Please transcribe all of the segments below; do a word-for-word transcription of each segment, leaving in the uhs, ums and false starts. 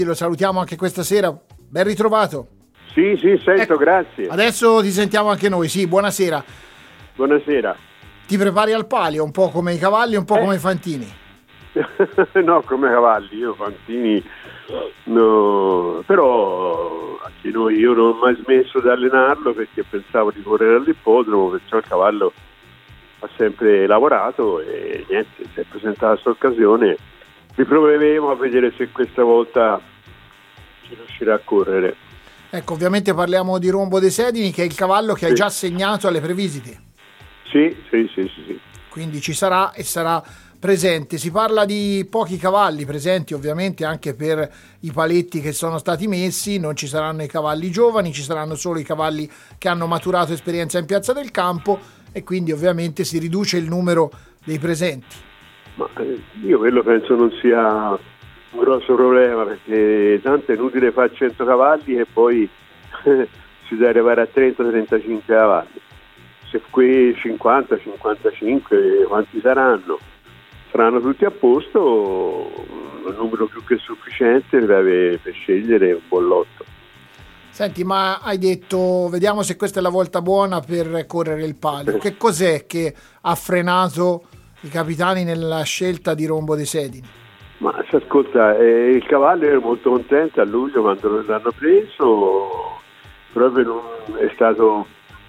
Lo salutiamo anche questa sera, ben ritrovato. Sì, sì, sento, ecco, grazie. Adesso ti sentiamo anche noi, sì, buonasera. Buonasera. Ti prepari al palio, un po' come i cavalli, un po' eh. come i fantini. No, come i cavalli, io fantini no, però anche noi, io non ho mai smesso di allenarlo perché pensavo di correre all'ippodromo, perciò il cavallo ha sempre lavorato e niente, si è presentata questa occasione. Riproveremo a vedere se questa volta ci riuscirà a correre. Ecco, ovviamente parliamo di Rombo dei Sedini, che è il cavallo che sì. hai già segnato alle previsite. Sì, sì, sì, sì, sì. Quindi ci sarà e sarà presente. Si parla di pochi cavalli presenti, ovviamente anche per i paletti che sono stati messi. Non ci saranno i cavalli giovani, ci saranno solo i cavalli che hanno maturato esperienza in Piazza del Campo e quindi ovviamente si riduce il numero dei presenti. Ma io quello penso non sia un grosso problema, perché tanto è inutile fare cento cavalli e poi si deve arrivare a trenta trentacinque cavalli. Se qui cinquanta cinquantacinque quanti saranno? Saranno tutti a posto, un numero più che sufficiente per, per scegliere un buon lotto. Senti, ma hai detto vediamo se questa è la volta buona per correre il palio. Che cos'è che ha frenato i capitani nella scelta di Rombo dei Sedini? Ma si ascolta, eh, il cavallo era molto contento a luglio quando l'hanno preso, proprio non è stato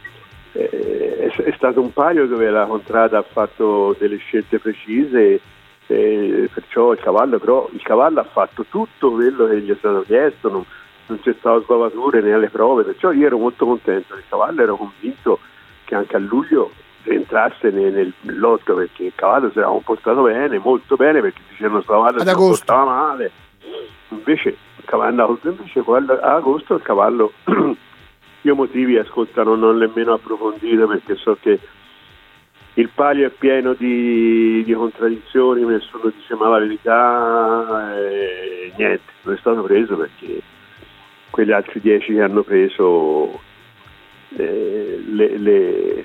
eh, è, è stato un palio dove la contrada ha fatto delle scelte precise, eh, perciò il cavallo però il cavallo ha fatto tutto quello che gli è stato chiesto, non, non c'è stato sbavature né alle prove, perciò io ero molto contento del cavallo, ero convinto che anche a luglio entrasse nel lotto, perché il cavallo si era comportato bene, molto bene, perché dicevano che il cavallo si comportava male, invece il cavallo, invece ad agosto il cavallo io motivi ascolta non ho nemmeno approfondito, perché so che il palio è pieno di, di contraddizioni, nessuno dice ma la verità, e niente, non è stato preso perché quegli altri dieci che hanno preso eh, le, le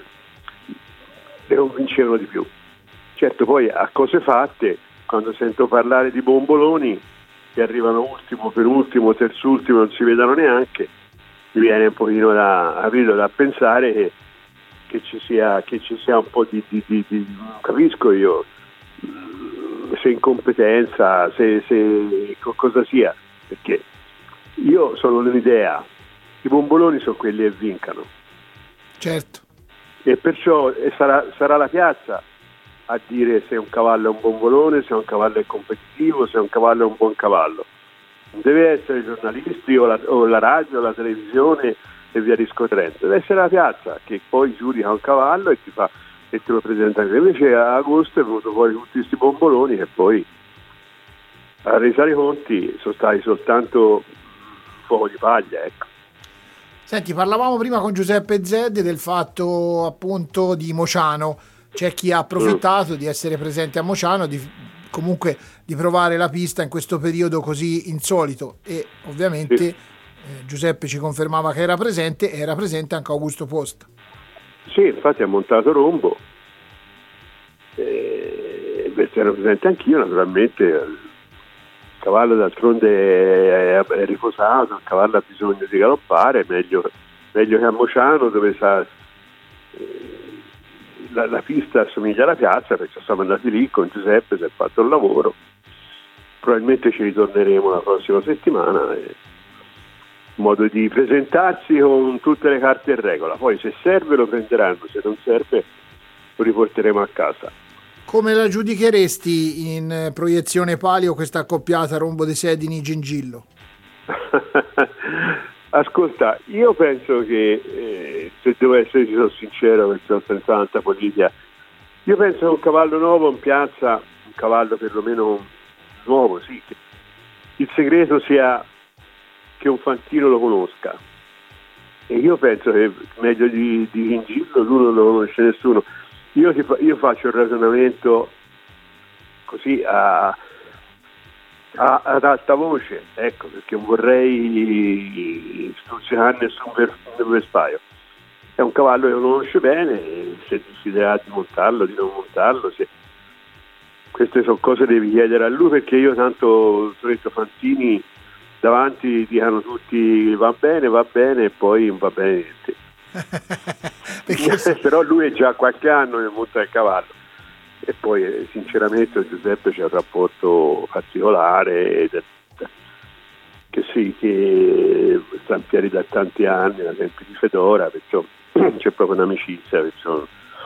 le convincevano di più. Certo, poi a cose fatte, quando sento parlare di bomboloni che arrivano ultimo, per ultimo, terzultimo, non si vedano neanche, mi viene un pochino da, capito, da pensare che, che ci sia che ci sia un po' di, di, di, di capisco io se incompetenza, se, se cosa sia, perché io sono dell'idea i bomboloni sono quelli che vincano. Certo. E perciò sarà, sarà la piazza a dire se un cavallo è un bombolone, se un cavallo è competitivo, se un cavallo è un buon cavallo. Non deve essere i giornalisti o la, o la radio o la televisione e via discorrendo, deve essere la piazza che poi giudica un cavallo e ti fa e te lo presenta. Invece a agosto è venuto fuori tutti questi bomboloni che poi a resa dei conti sono stati soltanto fuoco di paglia, ecco. Senti, parlavamo prima con Giuseppe Zedde del fatto appunto di Mociano. C'è chi ha approfittato mm. di essere presente a Mociano, di, comunque di provare la pista in questo periodo così insolito e ovviamente sì. eh, Giuseppe ci confermava che era presente e era presente anche Augusto Posta. Sì, infatti ha montato Rombo, eh, ero presente anch'io naturalmente. Il cavallo d'altronde è, è riposato, il cavallo ha bisogno di galoppare, meglio, meglio che a Mociano dove sa, eh, la, la pista assomiglia alla piazza, perché siamo andati lì con Giuseppe, si è fatto il lavoro, probabilmente ci ritorneremo la prossima settimana, eh, in modo di presentarsi con tutte le carte in regola, poi se serve lo prenderanno, se non serve lo riporteremo a casa. Come la giudicheresti in proiezione palio questa accoppiata Rombo dei Sedini Gingillo? Ascolta, io penso che eh, se devo essere sono sincero, perché sono senza tanta politica, io penso che un cavallo nuovo in piazza, un cavallo perlomeno nuovo, sì, il segreto sia che un fantino lo conosca, e io penso che meglio di, di Gingillo lui non lo conosce nessuno. Io, ti fa, io faccio il ragionamento così a, a, ad alta voce, ecco, perché non vorrei stuzzicare nessun vespaio. È un cavallo che lo conosce bene, se deciderà di montarlo, di non montarlo, se... queste sono cose che devi chiedere a lui, perché io tanto ho detto Fantini davanti dicano tutti va bene, va bene e poi non va bene niente. Però lui è già qualche anno nel mondo del cavallo e poi eh, sinceramente Giuseppe c'è un rapporto particolare ed è, che sì, che sta in piedi da tanti anni, da tempi di Fedora, perciò c'è proprio un'amicizia, perciò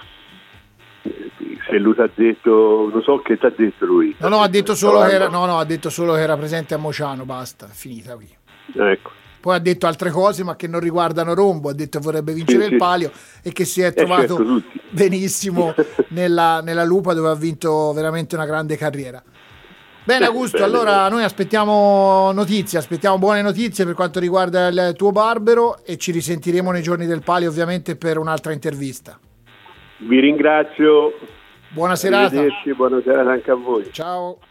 se lui ti ha detto, non so che ti ha detto lui. No, no, ha detto solo che era, no, no, ha detto solo che era presente a Mociano, basta, è finita qui. Ecco. Poi ha detto altre cose ma che non riguardano Rombo, ha detto che vorrebbe vincere sì, il palio sì. E che si è trovato eh certo, benissimo nella, nella Lupa dove ha vinto veramente una grande carriera. Bene Augusto, bene, allora bene. Noi aspettiamo notizie, aspettiamo buone notizie per quanto riguarda il tuo Barbero e ci risentiremo nei giorni del palio ovviamente per un'altra intervista. Vi ringrazio. Buona serata. Buona serata anche a voi. Ciao.